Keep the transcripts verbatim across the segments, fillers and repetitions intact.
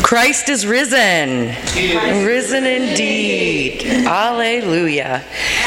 Christ is risen. Risen indeed. Alleluia.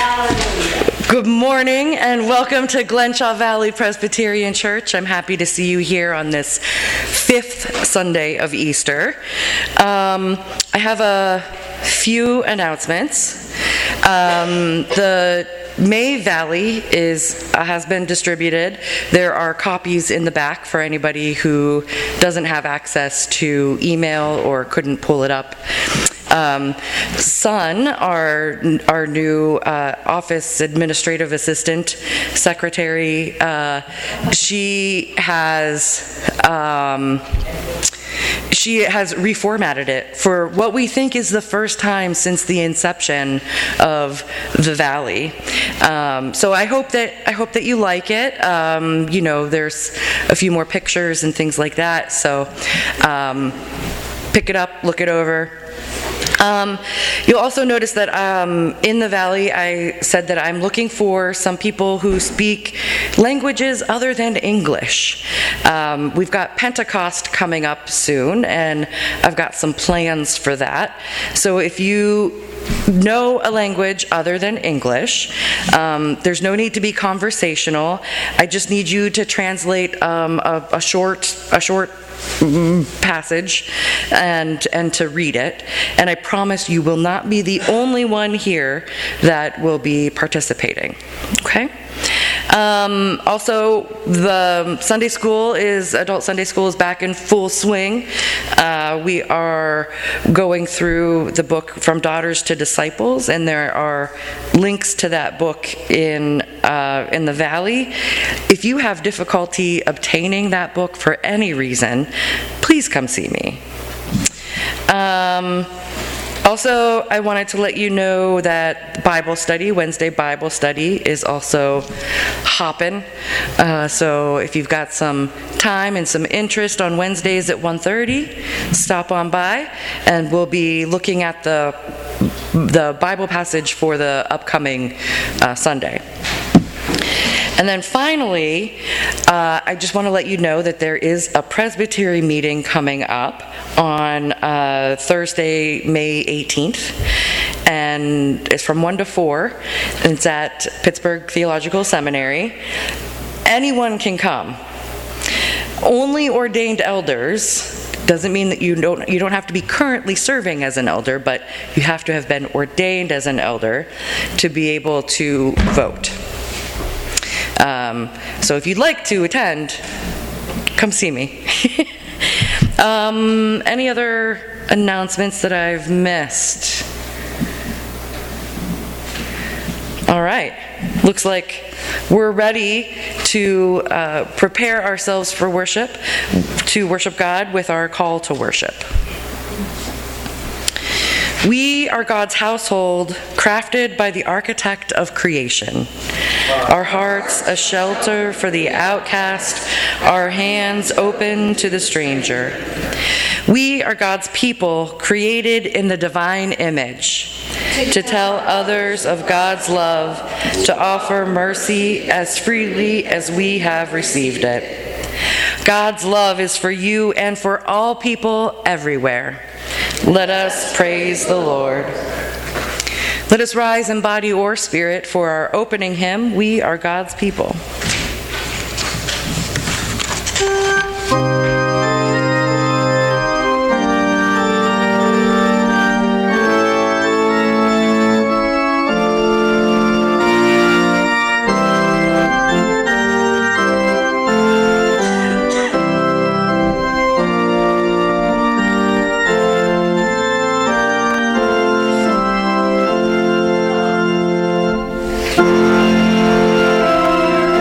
Good morning and welcome to Glenshaw Valley Presbyterian Church. I'm happy to see you here on this fifth Sunday of Easter. Um, I have a few announcements. Um, the May Valley is uh, has been distributed. There are copies in the back for anybody who doesn't have access to email or couldn't pull it up. Um, Sun, our our new uh, office administrative assistant secretary, uh, she has um, she has reformatted it for what we think is the first time since the inception of the Valley. Um, so I hope that I hope that you like it. Um, you know, there's a few more pictures and things like that. So um, pick it up, look it over. Um, you'll also notice that um, in the Valley, I said that I'm looking for some people who speak languages other than English. Um, we've got Pentecost coming up soon, and I've got some plans for that. So if you know a language other than English, um, there's no need to be conversational. I just need you to translate um, a, a short, a short passage and and to read it, and I promise you will not be the only one here that will be participating. Okay? Um, also, the Sunday school is, adult Sunday school is back in full swing. Uh, we are going through the book From Daughters to Disciples, and there are links to that book in uh, in the Valley. If you have difficulty obtaining that book for any reason, please come see me. Um, Also, I wanted to let you know that Bible study, Wednesday Bible study, is also hopping. Uh, so if you've got some time and some interest on Wednesdays at one thirty, stop on by, and we'll be looking at the, the Bible passage for the upcoming uh, Sunday. And then finally, uh, I just want to let you know that there is a Presbytery meeting coming up on uh, Thursday, May eighteenth, and it's from one to four, and it's at Pittsburgh Theological Seminary. Anyone can come. Only ordained elders. Doesn't mean that you don't you don't have to be currently serving as an elder, but you have to have been ordained as an elder to be able to vote. Um, so if you'd like to attend, come see me. um, any other announcements that I've missed? All right. Looks like we're ready to uh, prepare ourselves for worship, to worship God with our call to worship. We are God's household, crafted by the architect of creation. Our hearts a shelter for the outcast, our hands open to the stranger. We are God's people, created in the divine image, to tell others of God's love, to offer mercy as freely as we have received it. God's love is for you and for all people everywhere. Let us praise the Lord. Let us rise in body or spirit for our opening hymn, We Are God's People. Thank you.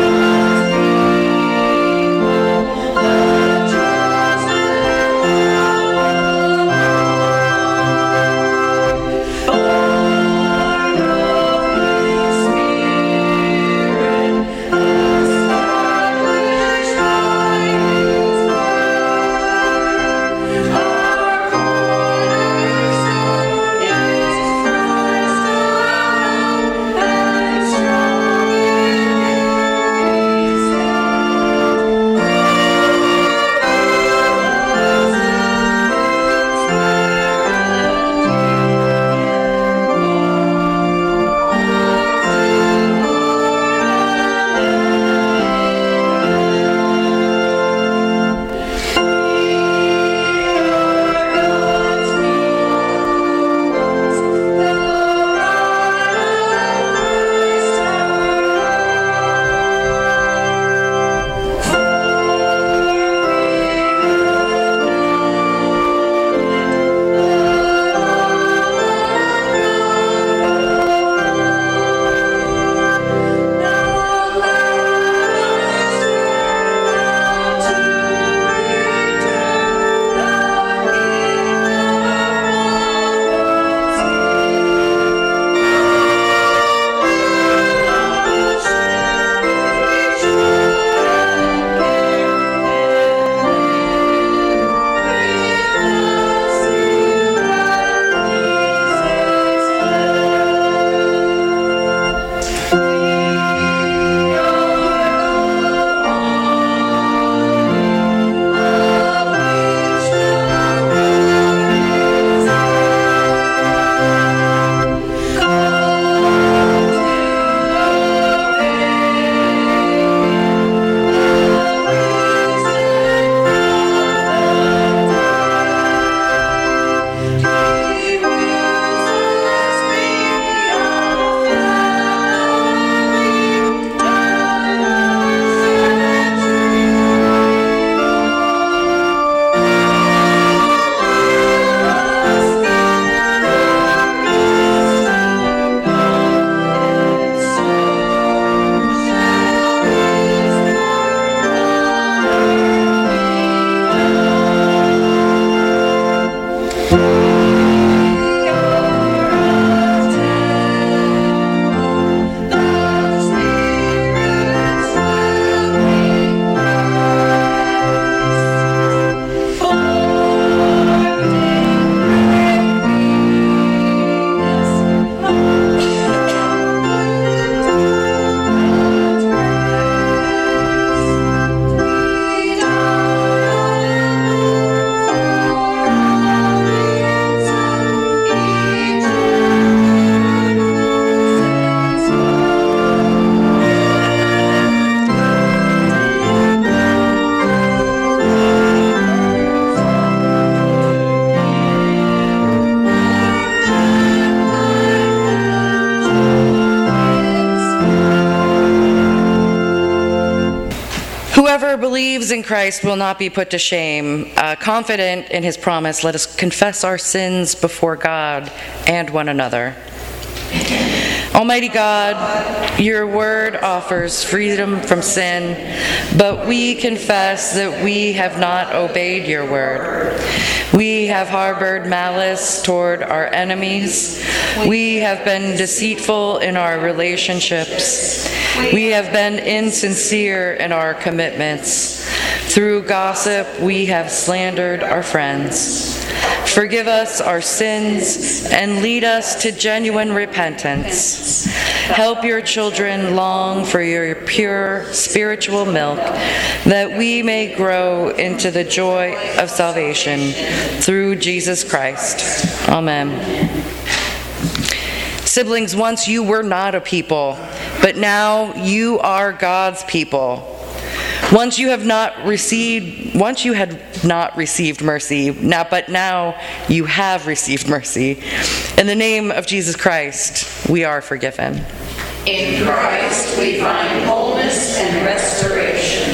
believes in Christ will not be put to shame. Uh, confident in his promise, let us confess our sins before God and one another. Almighty God, your word offers freedom from sin, but we confess that we have not obeyed your word. We have harbored malice toward our enemies. We have been deceitful in our relationships. We have been insincere in our commitments. Through gossip, we have slandered our friends. Forgive us our sins and lead us to genuine repentance. Help your children long for your pure spiritual milk, that we may grow into the joy of salvation through Jesus Christ. Amen. Siblings, once you were not a people, but now you are God's people. Once you have not received, once you had not received mercy, now, but now you have received mercy. In the name of Jesus Christ, we are forgiven. In Christ we find wholeness and restoration.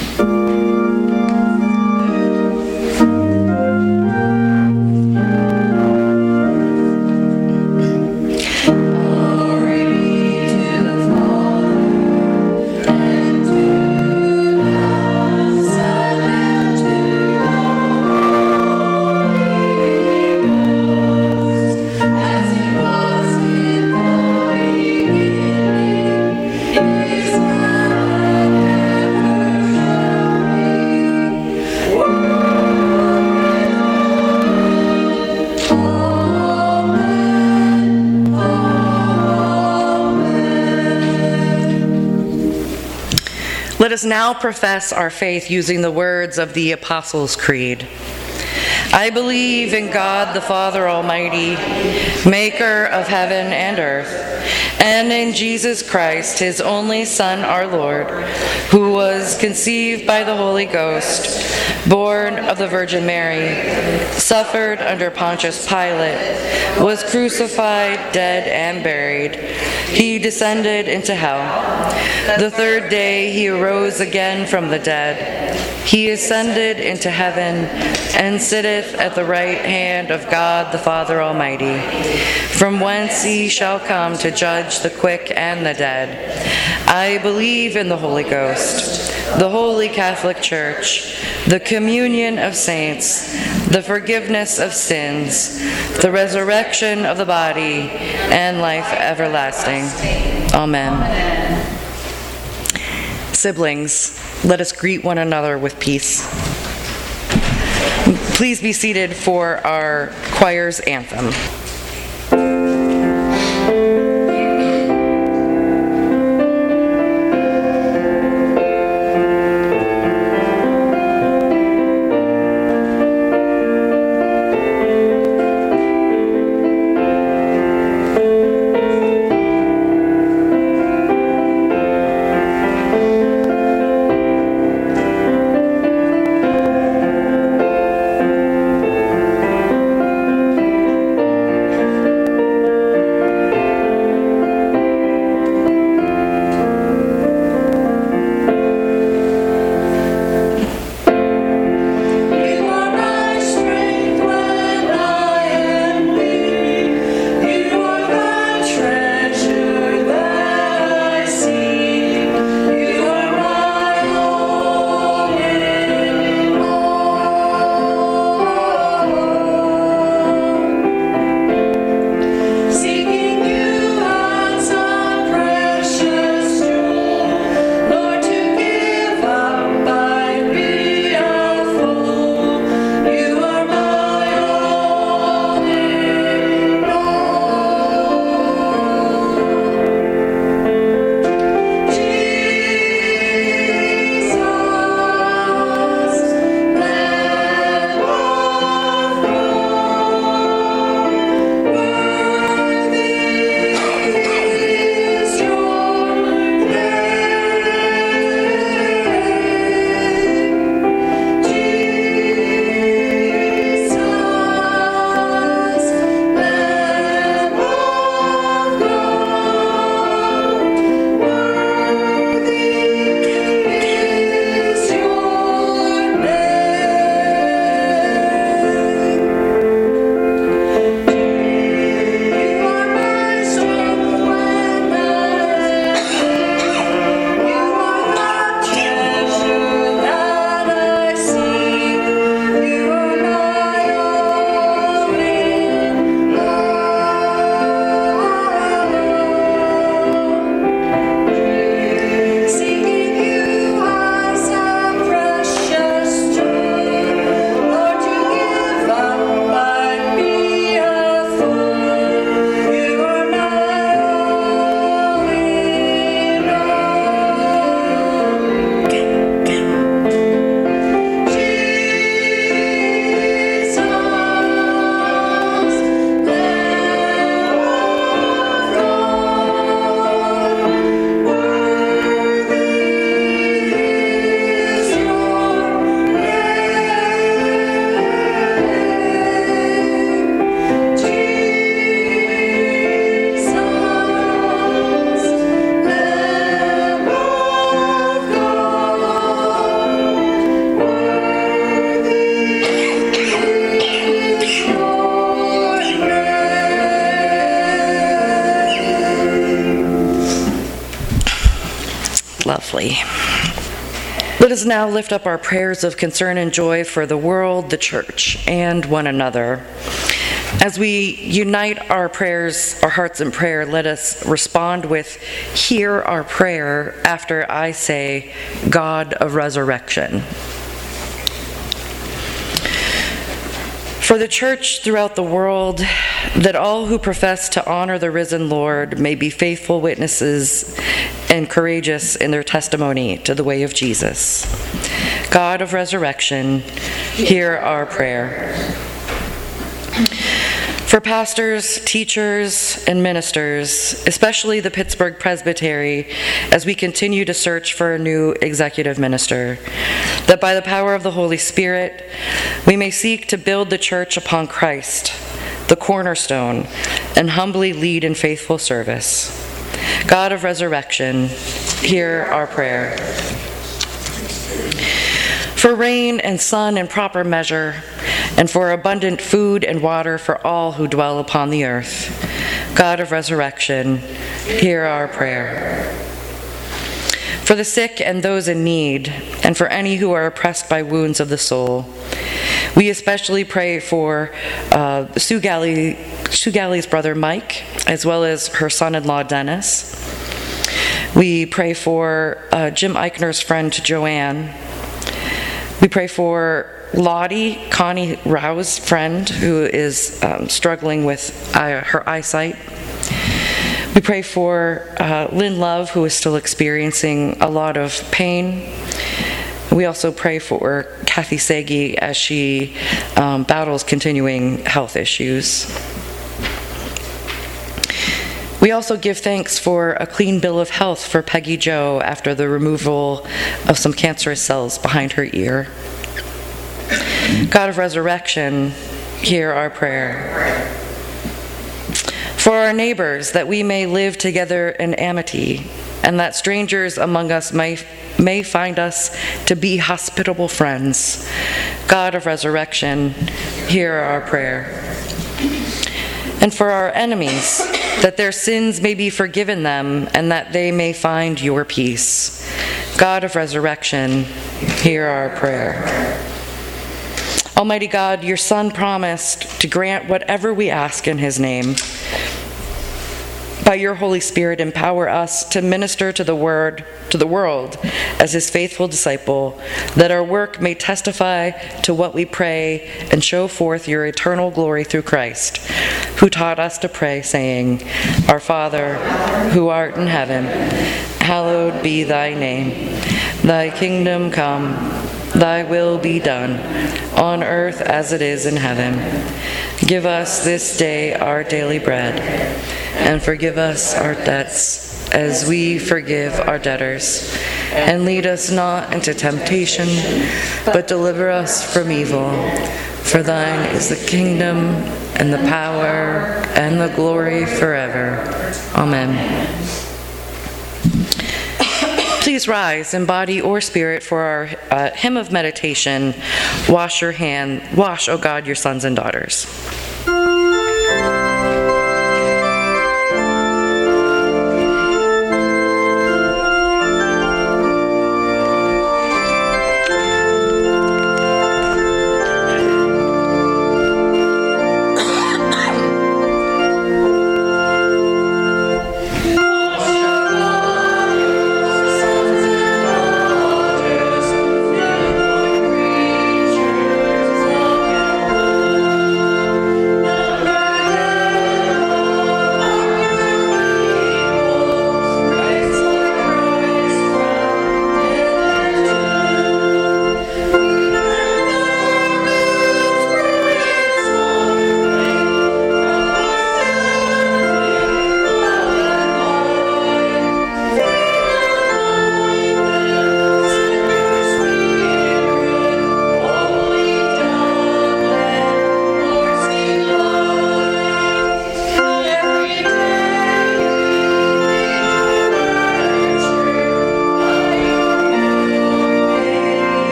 Let us now profess our faith using the words of the Apostles' Creed. I believe in God the Father Almighty, maker of heaven and earth, and in Jesus Christ, his only Son, our Lord, who was conceived by the Holy Ghost, born of the Virgin Mary, suffered under Pontius Pilate, was crucified, dead, and buried. He descended into hell. The third day he arose again from the dead. He ascended into heaven and sitteth at the right hand of God the Father Almighty, from whence he shall come to judge the quick and the dead. I believe in the Holy Ghost, the Holy Catholic Church, the communion of saints, the forgiveness of sins, the resurrection of the body, and life everlasting. Amen. Siblings, let us greet one another with peace. Please be seated for our choir's anthem. softly. Let us now lift up our prayers of concern and joy for the world, the church, and one another. As we unite our prayers, our hearts in prayer, let us respond with, "Hear our prayer," after I say, "God of resurrection." For the church throughout the world, that all who profess to honor the risen Lord may be faithful witnesses and courageous in their testimony to the way of Jesus. God of resurrection, hear our prayer. For pastors, teachers, and ministers, especially the Pittsburgh Presbytery, as we continue to search for a new executive minister, that by the power of the Holy Spirit, we may seek to build the church upon Christ, the cornerstone, and humbly lead in faithful service. God of resurrection, hear our prayer. For rain and sun in proper measure, and for abundant food and water for all who dwell upon the earth. God of resurrection, hear our prayer. For the sick and those in need, and for any who are oppressed by wounds of the soul, we especially pray for uh, Sue Galley, Sue Galley's brother Mike, as well as her son-in-law Dennis. We pray for uh, Jim Eichner's friend Joanne. We pray for Lottie, Connie Rowe's friend, who is um, struggling with uh, her eyesight. We pray for uh, Lynn Love, who is still experiencing a lot of pain. We also pray for Kathy Sagi as she um, battles continuing health issues. We also give thanks for a clean bill of health for Peggy Jo after the removal of some cancerous cells behind her ear. God of resurrection, hear our prayer. For our neighbors, that we may live together in amity, and that strangers among us may, may find us to be hospitable friends. God of resurrection, hear our prayer. And for our enemies, that their sins may be forgiven them, and that they may find your peace. God of resurrection, hear our prayer. Almighty God, your Son promised to grant whatever we ask in his name. By your Holy Spirit, empower us to minister to the word, to the world as his faithful disciple, that our work may testify to what we pray and show forth your eternal glory through Christ, who taught us to pray, saying, Our Father, who art in heaven, hallowed be thy name. Thy kingdom come, thy will be done, on earth as it is in heaven. Give us this day our daily bread, and forgive us our debts as we forgive our debtors. And lead us not into temptation, but deliver us from evil. For thine is the kingdom, and the power, and the glory forever. Amen. Please rise in body or spirit for our uh, hymn of meditation, Wash Your Hand, Wash, O God, Your Sons and Daughters.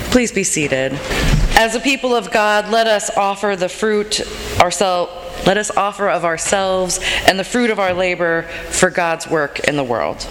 Please be seated. As a people of God, let us offer the fruit ourselves. Let us offer of ourselves and the fruit of our labor for God's work in the world.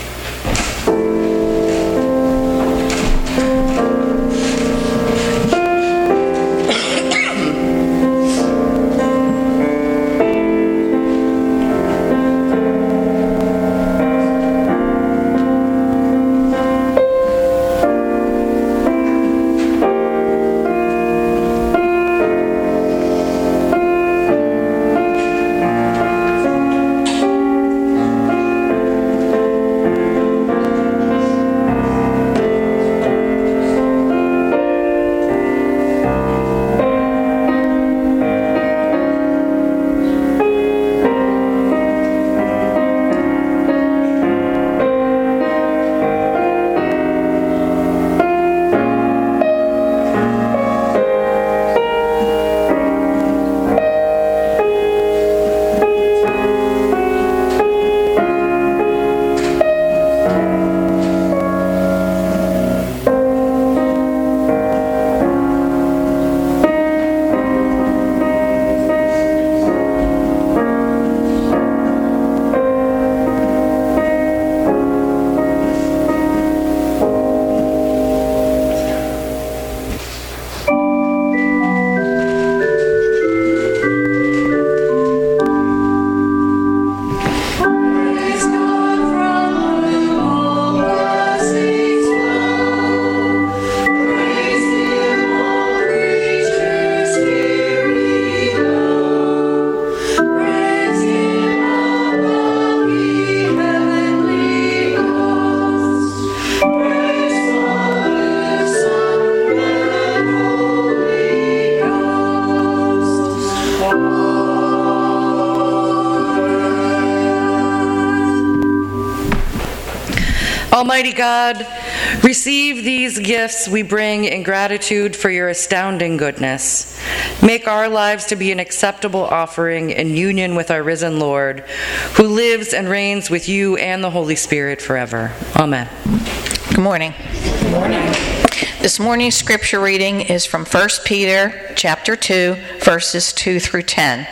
Almighty God, receive these gifts we bring in gratitude for your astounding goodness. Make our lives to be an acceptable offering in union with our risen Lord, who lives and reigns with you and the Holy Spirit forever. Amen. Good morning. Good morning. This morning's scripture reading is from First Peter chapter two, verses two through ten.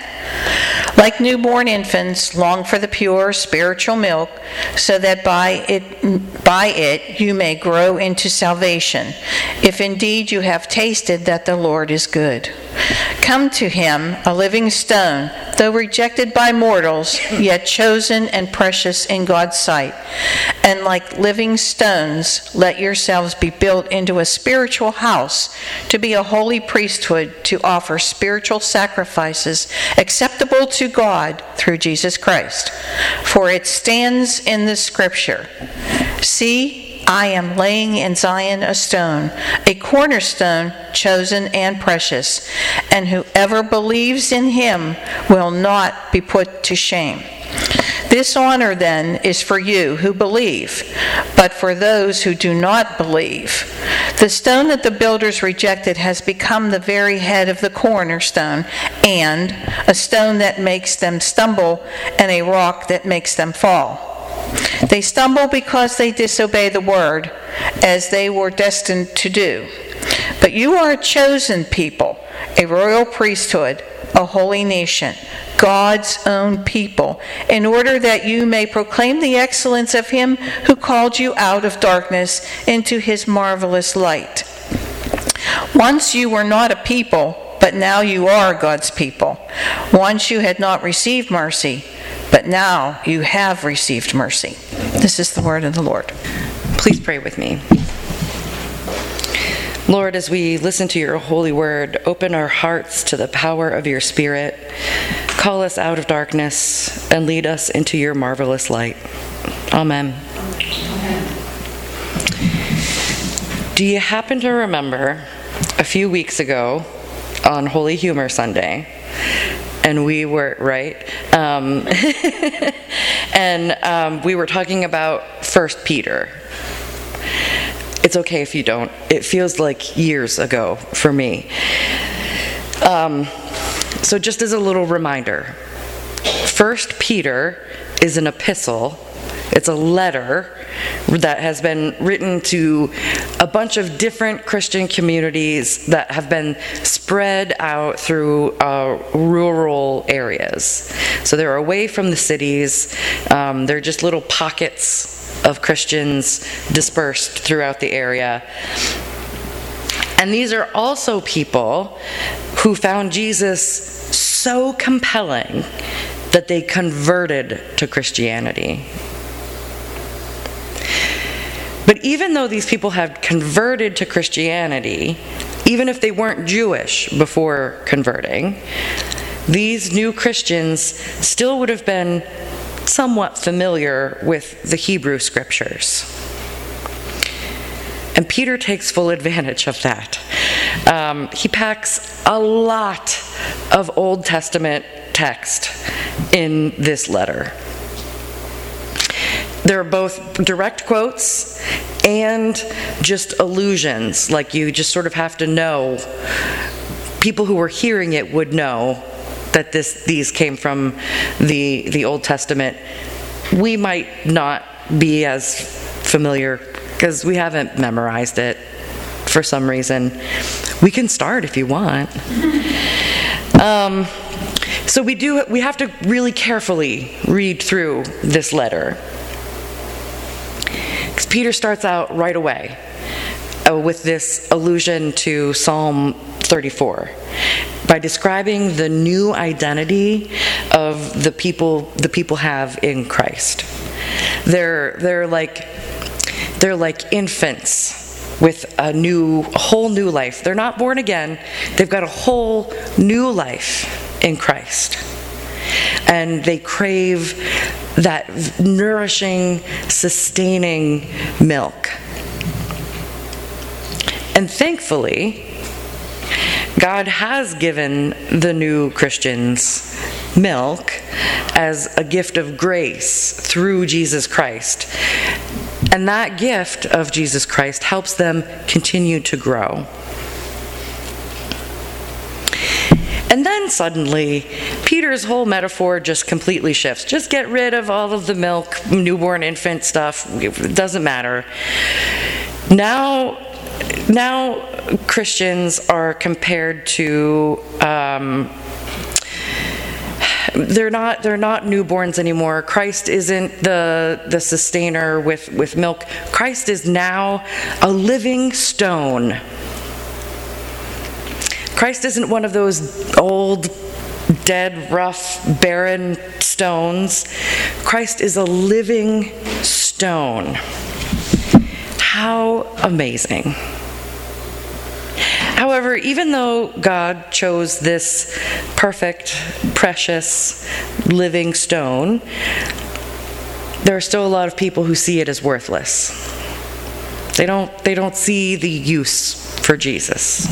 Like newborn infants, long for the pure spiritual milk, so that by it, by it you may grow into salvation, if indeed you have tasted that the Lord is good. Come to him, a living stone, though rejected by mortals, yet chosen and precious in God's sight. And like living stones, let yourselves be built into a spiritual house, to be a holy priesthood, to offer spiritual sacrifices acceptable to God through Jesus Christ. For it stands in the scripture, "See, I am laying in Zion a stone, a cornerstone chosen and precious, and whoever believes in him will not be put to shame." This honor, then, is for you who believe, but for those who do not believe. The stone that the builders rejected has become the very head of the cornerstone, and a stone that makes them stumble, and a rock that makes them fall. They stumble because they disobey the word, as they were destined to do. But you are a chosen people, a royal priesthood, a holy nation, God's own people, in order that you may proclaim the excellence of him who called you out of darkness into his marvelous light. Once you were not a people, but now you are God's people. Once you had not received mercy, but now you have received mercy. This is the word of the Lord. Please pray with me. Lord, as we listen to your holy word, open our hearts to the power of your Spirit. Call us out of darkness and lead us into your marvelous light. Amen. Amen. Do you happen to remember a few weeks ago on Holy Humor Sunday? And we were, right? Um, and um, we were talking about First Peter. It's okay if you don't. It feels like years ago for me. Um, so just as a little reminder, First Peter is an epistle It's a letter that has been written to a bunch of different Christian communities that have been spread out through uh, rural areas. So they're away from the cities. Um, they're just little pockets of Christians dispersed throughout the area. And these are also people who found Jesus so compelling that they converted to Christianity. But even though these people had converted to Christianity, even if they weren't Jewish before converting, these new Christians still would have been somewhat familiar with the Hebrew scriptures. And Peter takes full advantage of that. Um, he packs a lot of Old Testament text in this letter. There are both direct quotes and just allusions, like you just sort of have to know. People who were hearing it would know that this these came from the the Old Testament. We might not be as familiar because we haven't memorized it for some reason. We can start if you want. Um, so we do. We have to really carefully read through this letter. Because Peter starts out right away uh, with this allusion to Psalm thirty-four by describing the new identity of the people the people have in Christ. They're they're like they're like infants with a new a whole new life. They're not born again. They've got a whole new life in Christ. And they crave that nourishing, sustaining milk. And thankfully, God has given the new Christians milk as a gift of grace through Jesus Christ. And that gift of Jesus Christ helps them continue to grow. And then suddenly, Peter's whole metaphor just completely shifts. Just get rid of all of the milk, newborn infant stuff. It doesn't matter. Now, now Christians are compared to. Um, They're not they're not newborns anymore. Christ isn't the the sustainer with, with milk. Christ is now a living stone. Christ isn't one of those old, dead, rough, barren stones. Christ is a living stone. How amazing. However, even though God chose this perfect, precious, living stone, there are still a lot of people who see it as worthless. They don't, they don't see the use for Jesus.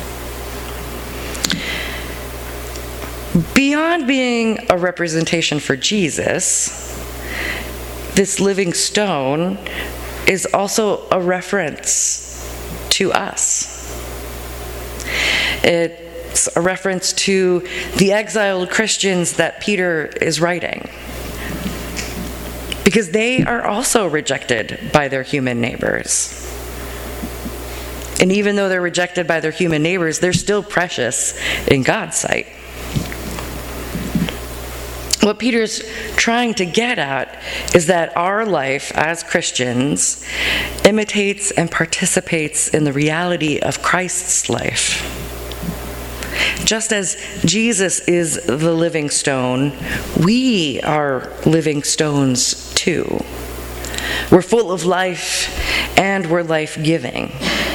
Beyond being a representation for Jesus, this living stone is also a reference to us. It's a reference to the exiled Christians that Peter is writing, because they are also rejected by their human neighbors. And even though they're rejected by their human neighbors, they're still precious in God's sight. What Peter's trying to get at is that our life as Christians imitates and participates in the reality of Christ's life. Just as Jesus is the living stone, we are living stones too. We're full of life and we're life-giving.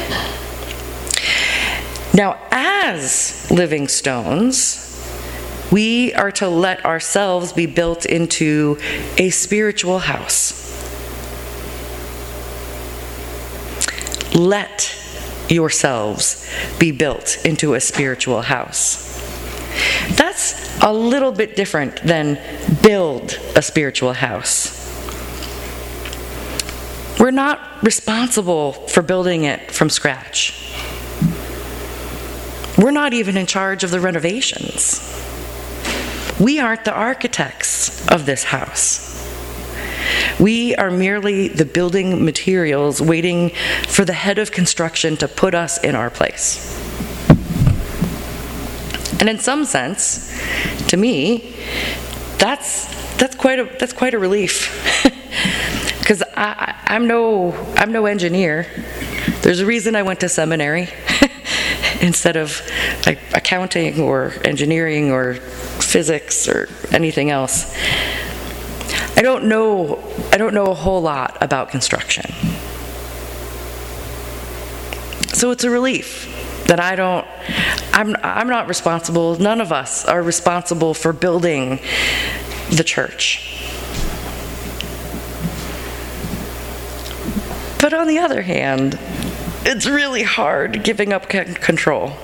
Now, as living stones, we are to let ourselves be built into a spiritual house. Let yourselves be built into a spiritual house. That's a little bit different than build a spiritual house. We're not responsible for building it from scratch. We're not even in charge of the renovations. We aren't the architects of this house. We are merely the building materials waiting for the head of construction to put us in our place. And in some sense, to me, that's that's quite a that's quite a relief. Because I, I'm no I'm no engineer. There's a reason I went to seminary instead of like accounting or engineering or physics or anything else. I don't know I don't know a whole lot about construction. So it's a relief that I don't I'm I'm not responsible, none of us are responsible for building the church. But on the other hand, it's really hard giving up c- control.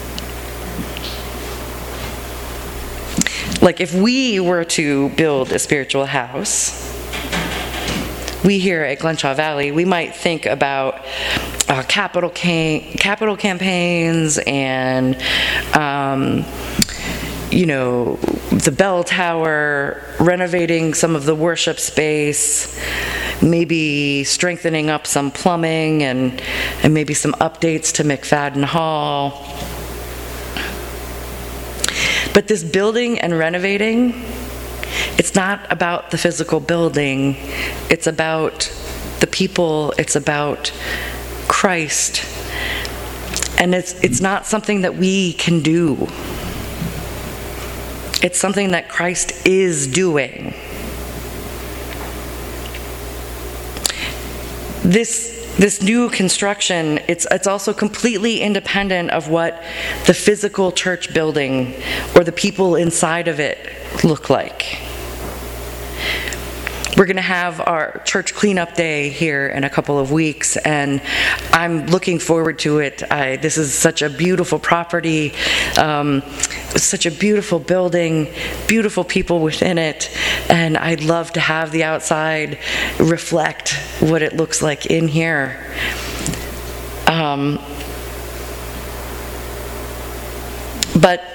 Like if we were to build a spiritual house, we here at Glenshaw Valley, we might think about uh, capital ca- capital campaigns and, um, you know, the bell tower, renovating some of the worship space, maybe strengthening up some plumbing and, and maybe some updates to McFadden Hall. But this building and renovating, it's not about the physical building, it's about the people, it's about Christ. And it's it's not something that we can do. It's something that Christ is doing. This this new construction, it's it's also completely independent of what the physical church building or the people inside of it look like. We're going to have our church cleanup day here in a couple of weeks, and I'm looking forward to it. I, this is such a beautiful property, um, such a beautiful building, beautiful people within it, and I'd love to have the outside reflect what it looks like in here. Um, but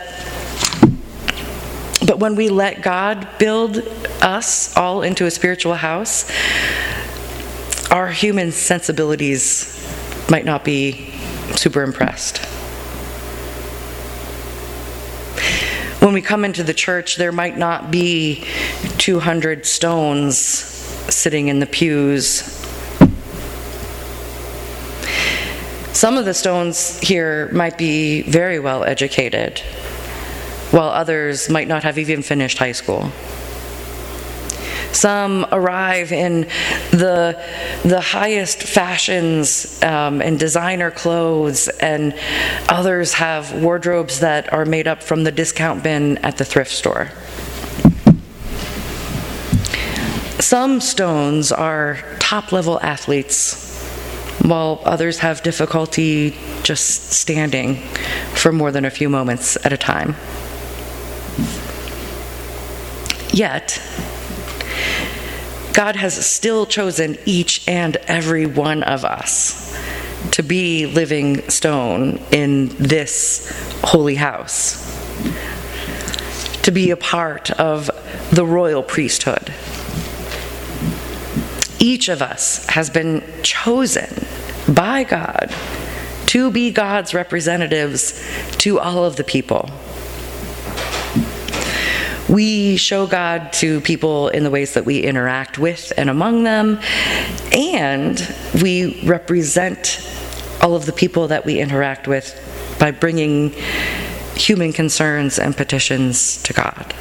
But when we let God build us all into a spiritual house, our human sensibilities might not be super impressed. When we come into the church, there might not be two hundred stones sitting in the pews. Some of the stones here might be very well educated, while others might not have even finished high school. Some arrive in the, the highest fashions um, and designer clothes, and others have wardrobes that are made up from the discount bin at the thrift store. Some stones are top-level athletes, while others have difficulty just standing for more than a few moments at a time. Yet, God has still chosen each and every one of us to be living stone in this holy house, to be a part of the royal priesthood. Each of us has been chosen by God to be God's representatives to all of the people. We show God to people in the ways that we interact with and among them, and we represent all of the people that we interact with by bringing human concerns and petitions to God.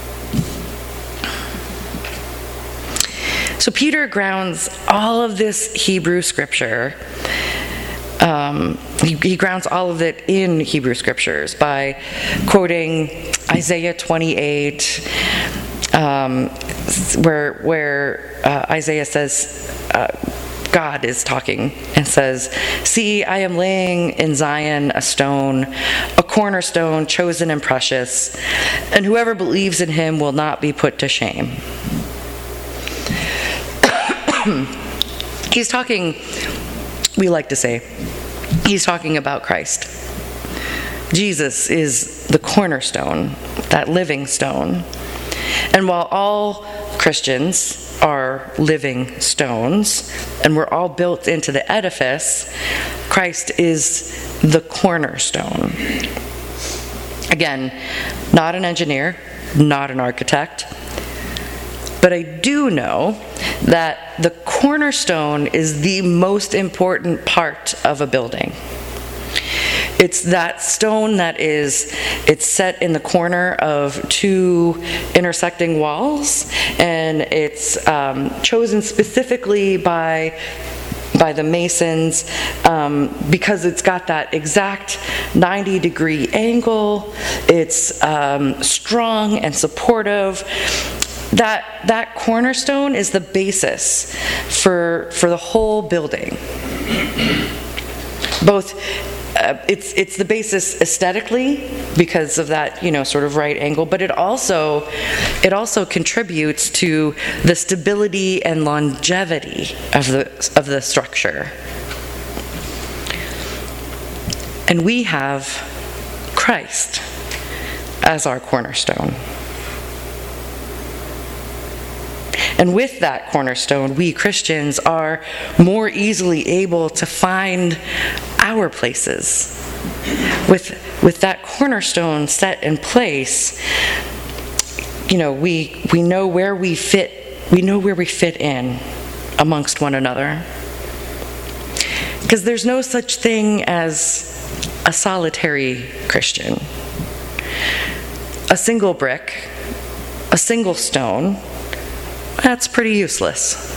So Peter grounds all of this Hebrew scripture, um, he, he grounds all of it in Hebrew scriptures by quoting Isaiah twenty-eight, um, where where uh, Isaiah says, uh, God is talking and says, "See, I am laying in Zion a stone, a cornerstone chosen and precious, and whoever believes in him will not be put to shame." He's talking, we like to say, he's talking about Christ. Jesus is the cornerstone, that living stone. And while all Christians are living stones, and we're all built into the edifice, Christ is the cornerstone. Again, not an engineer, not an architect, but I do know that the cornerstone is the most important part of a building. It's that stone that is, it's set in the corner of two intersecting walls, and it's um, chosen specifically by by the masons um, because it's got that exact ninety degree angle. It's um, strong and supportive. That that cornerstone is the basis for for the whole building. Both. Uh, it's it's the basis aesthetically because of that, you know, sort of right angle, but it also it also contributes to the stability and longevity of the of the structure. And we have Christ as our cornerstone. And with that cornerstone, we Christians are more easily able to find our places. With, with that cornerstone set in place, you know, we, we know where we fit, we know where we fit in amongst one another. Because there's no such thing as a solitary Christian. A single brick, a single stone, that's pretty useless.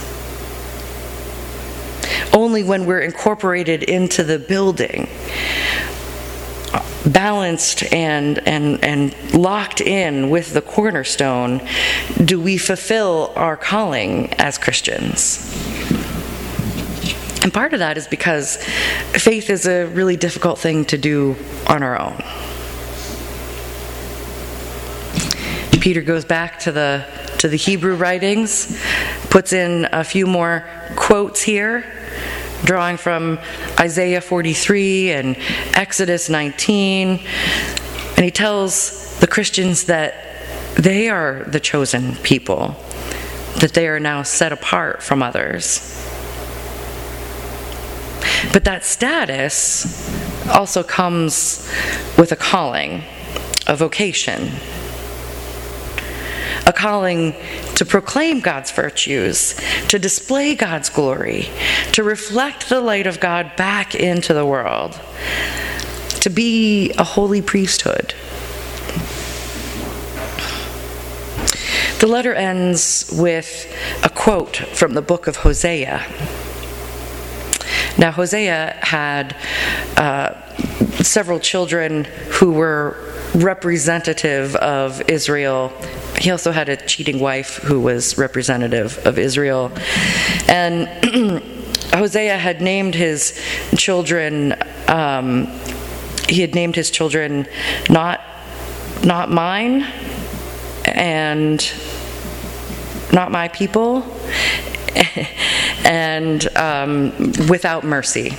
Only when we're incorporated into the building, balanced and, and, and locked in with the cornerstone, do we fulfill our calling as Christians. And part of that is because faith is a really difficult thing to do on our own. Peter goes back to the to the Hebrew writings, puts in a few more quotes here, drawing from Isaiah forty-three and Exodus nineteen, and he tells the Christians that they are the chosen people, that they are now set apart from others. But that status also comes with a calling, a vocation. A calling to proclaim God's virtues, to display God's glory, to reflect the light of God back into the world, to be a holy priesthood. The letter ends with a quote from the book of Hosea. Now, Hosea had uh, several children who were representative of Israel. He also had a cheating wife who was representative of Israel. And Hosea had named his children, um, he had named his children not, not mine and not my people, and um, without mercy.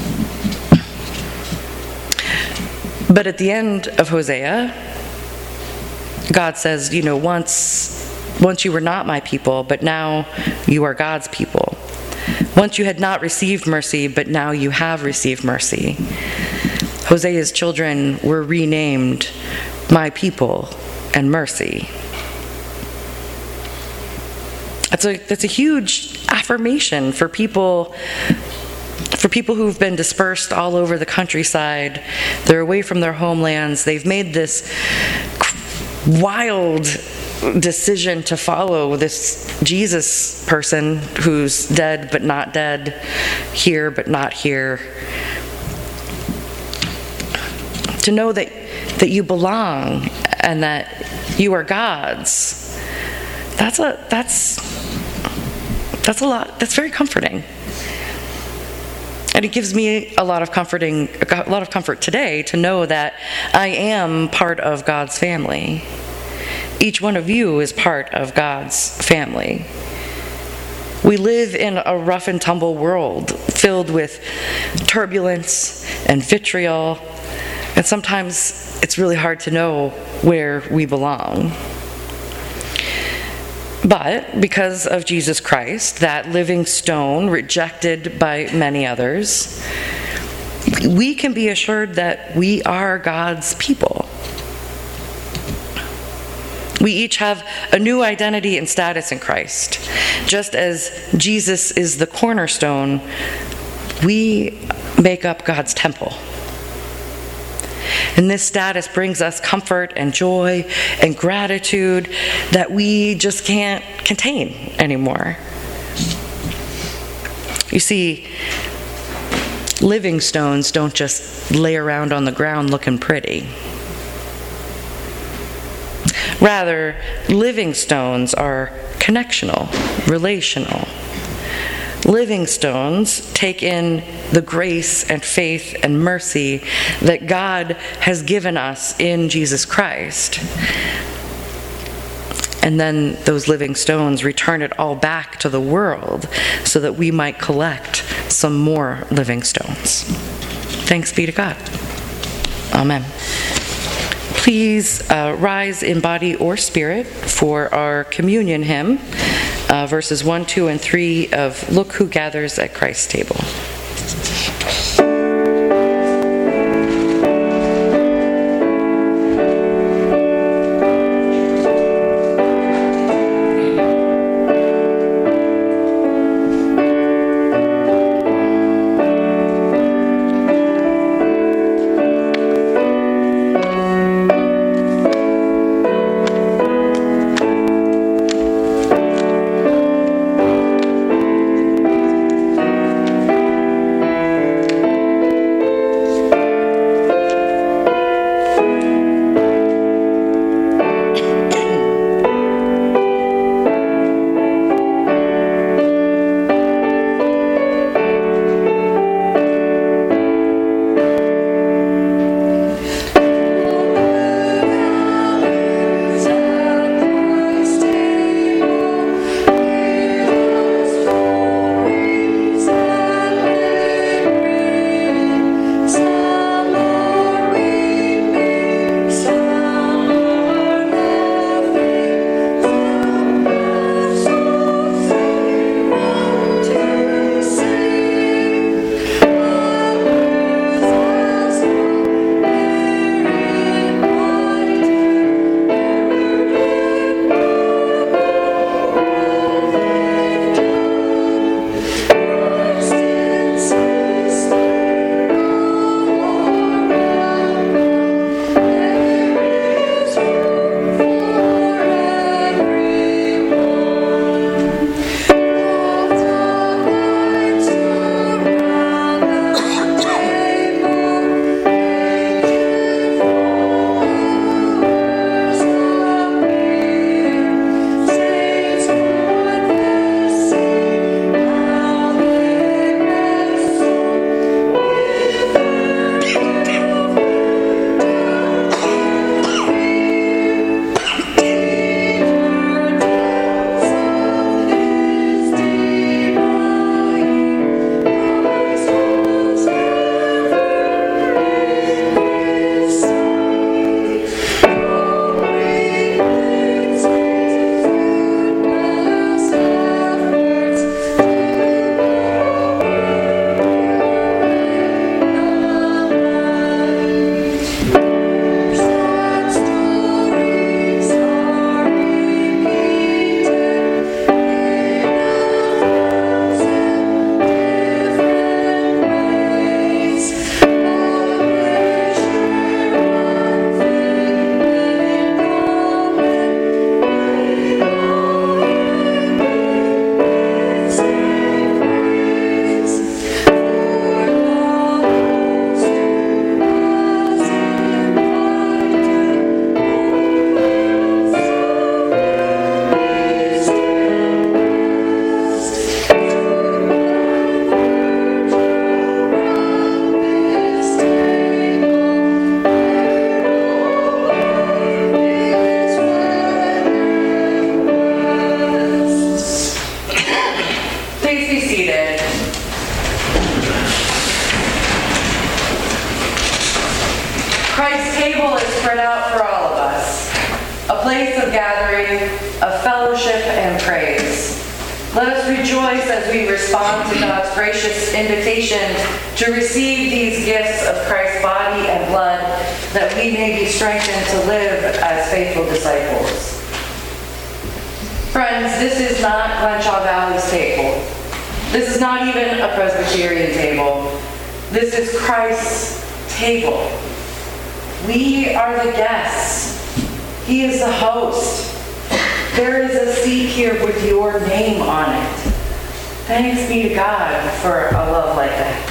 But at the end of Hosea, God says, you know, once, once you were not my people, but now you are God's people. Once you had not received mercy, but now you have received mercy. Hosea's children were renamed my people and mercy. That's a, that's a huge affirmation for people For people who've been dispersed all over the countryside. They're away from their homelands. They've made this wild decision to follow this Jesus person who's dead but not dead, here but not here. To know that, that you belong and that you are God's, that's a that's that's a lot. That's very comforting. And it gives me a lot of comforting, a lot of comfort today to know that I am part of God's family. Each one of you is part of God's family. We live in a rough and tumble world filled with turbulence and vitriol, and sometimes it's really hard to know where we belong. But because of Jesus Christ, that living stone rejected by many others, we can be assured that we are God's people. We each have a new identity and status in Christ. Just as Jesus is the cornerstone, we make up God's temple. And this status brings us comfort and joy and gratitude that we just can't contain anymore. You see, living stones don't just lay around on the ground looking pretty. Rather, living stones are connectional, relational. Living stones take in the grace and faith and mercy that God has given us in Jesus Christ. And then those living stones return it all back to the world so that we might collect some more living stones. Thanks be to God. Amen. Please uh, rise in body or spirit for our communion hymn, uh, verses one, two, and three of Look Who Gathers at Christ's Table. Let us rejoice as we respond to God's gracious invitation to receive these gifts of Christ's body and blood, that we may be strengthened to live as faithful disciples. Friends, this is not Glenshaw Valley's table. This is not even a Presbyterian table. This is Christ's table. We are the guests. He is the host. There is a seat here with your name on it. Thanks be to God for a love like that.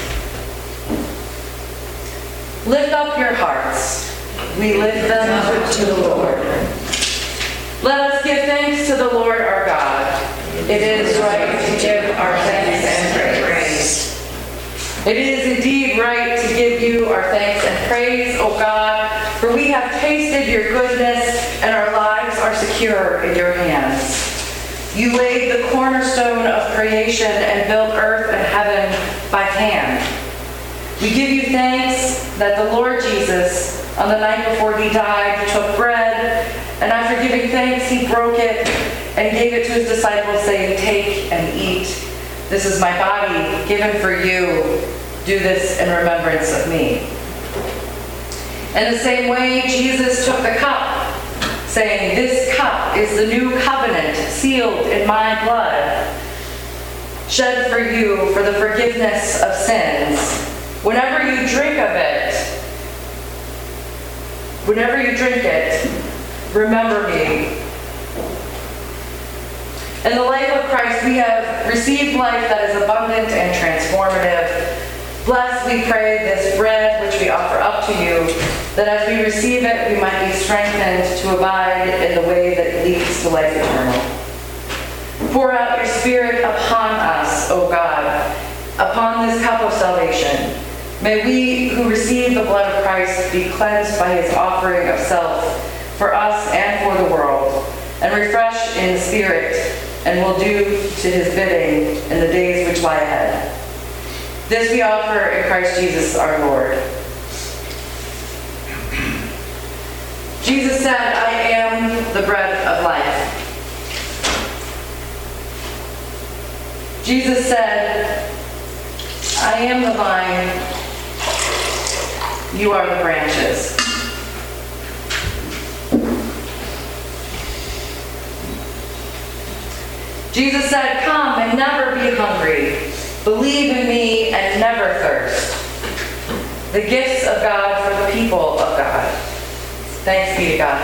Lift up your hearts. We lift them up to the Lord. Let us give thanks to the Lord our God. It is right to give our thanks and praise. It is indeed right to give you our thanks and praise, O God, for we have tasted your goodness and our lives are secure in your hands. You laid the cornerstone of creation and built earth and heaven by hand. We give you thanks that the Lord Jesus, on the night before he died, took bread, and after giving thanks, he broke it and gave it to his disciples, saying, "Take and eat. This is my body given for you. Do this in remembrance of me." In the same way, Jesus took the cup, saying, "This cup is the new covenant sealed in my blood, shed for you for the forgiveness of sins. Whenever you drink of it, whenever you drink it, remember me." In the life of Christ, we have received life that is abundant and transformative. Bless, we pray, this bread which we offer up to you, that as we receive it, we might be strengthened to abide in the way that leads to life eternal. Pour out your Spirit upon us, O God, upon this cup of salvation. May we who receive the blood of Christ be cleansed by his offering of self for us and for the world, and refreshed in the Spirit, and will do to his bidding in the days which lie ahead. This we offer in Christ Jesus our Lord. Jesus said, "I am the bread of life." Jesus said, "I am the vine, you are the branches." Jesus said, "Come and never be hungry. Believe in me and never thirst." The gifts of God for the people of God. Thanks be to God.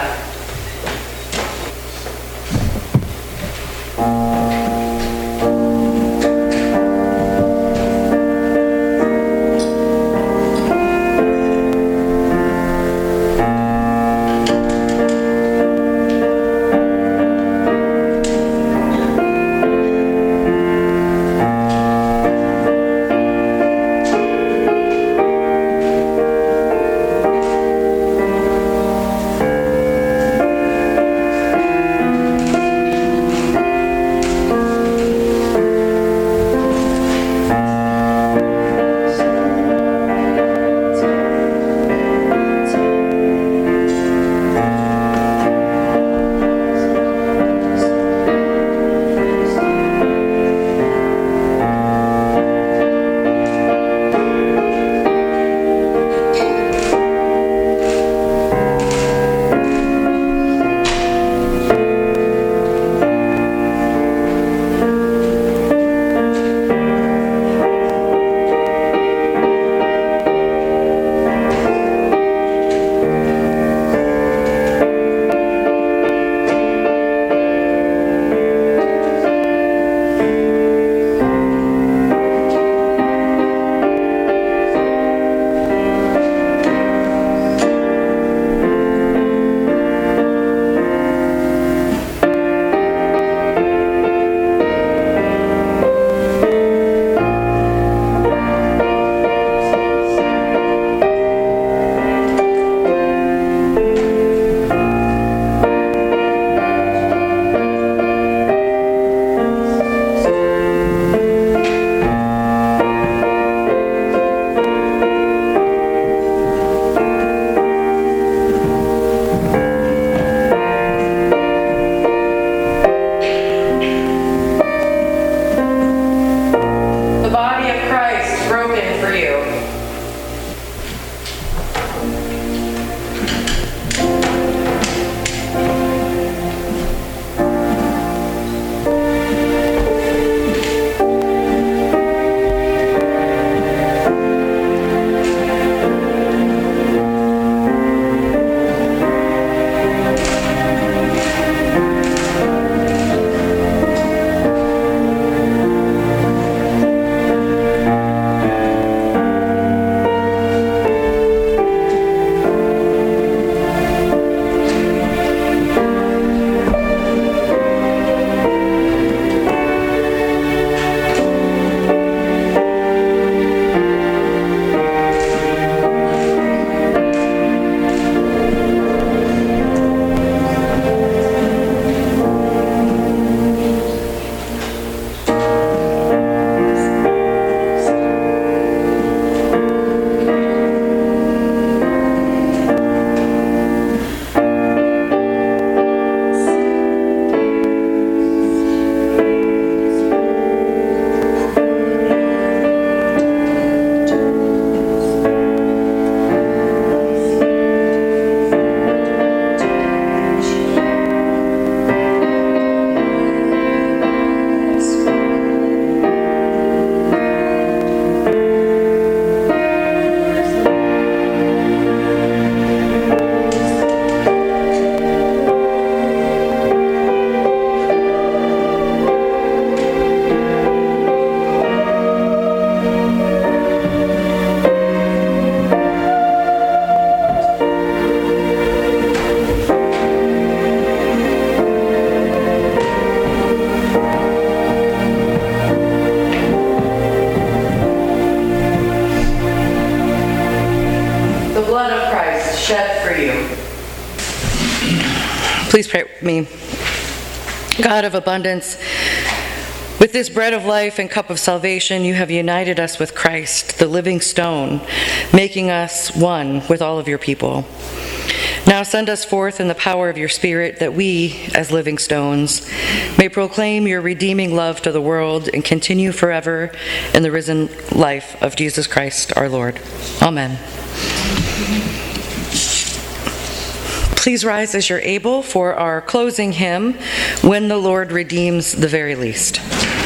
you. Please pray with me. God of abundance, with this bread of life and cup of salvation, you have united us with Christ, the living stone, making us one with all of your people. Now send us forth in the power of your Spirit, that we, as living stones, may proclaim your redeeming love to the world and continue forever in the risen life of Jesus Christ our Lord. Amen. Please rise as you're able for our closing hymn, When the Lord Redeems the Very Least.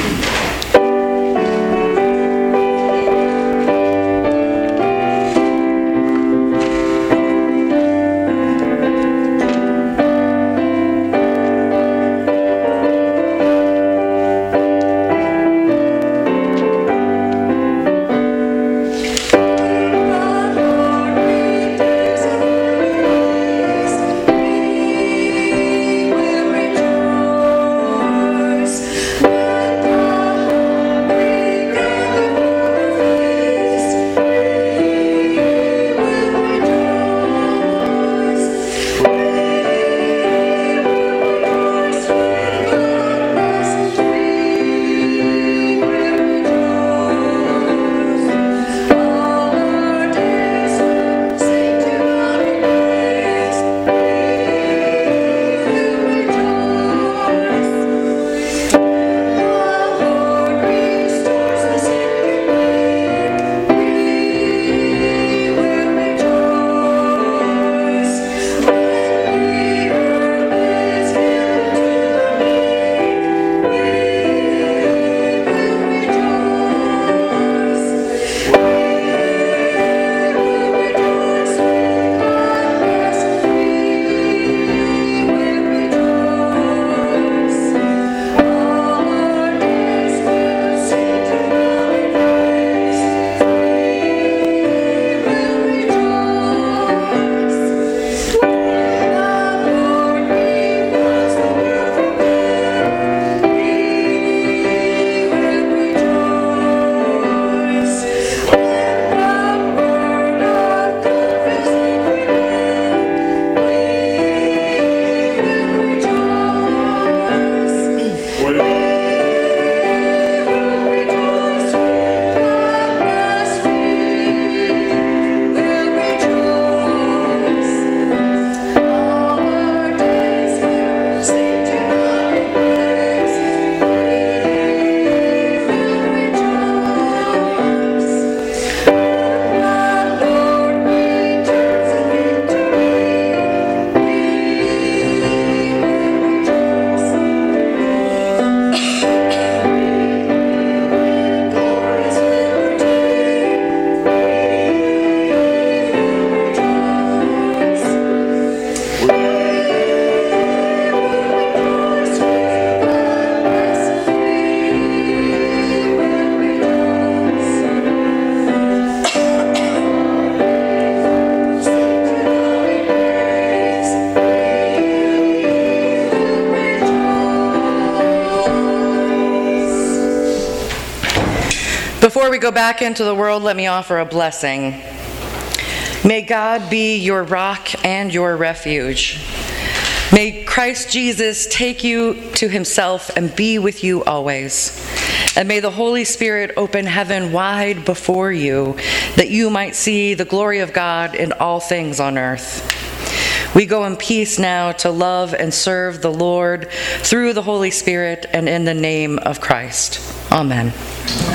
Before we go back into the world, let me offer a blessing. May God be your rock and your refuge. May Christ Jesus take you to himself and be with you always. And may the Holy Spirit open heaven wide before you, that you might see the glory of God in all things on earth. We go in peace now to love and serve the Lord through the Holy Spirit and in the name of Christ. Amen.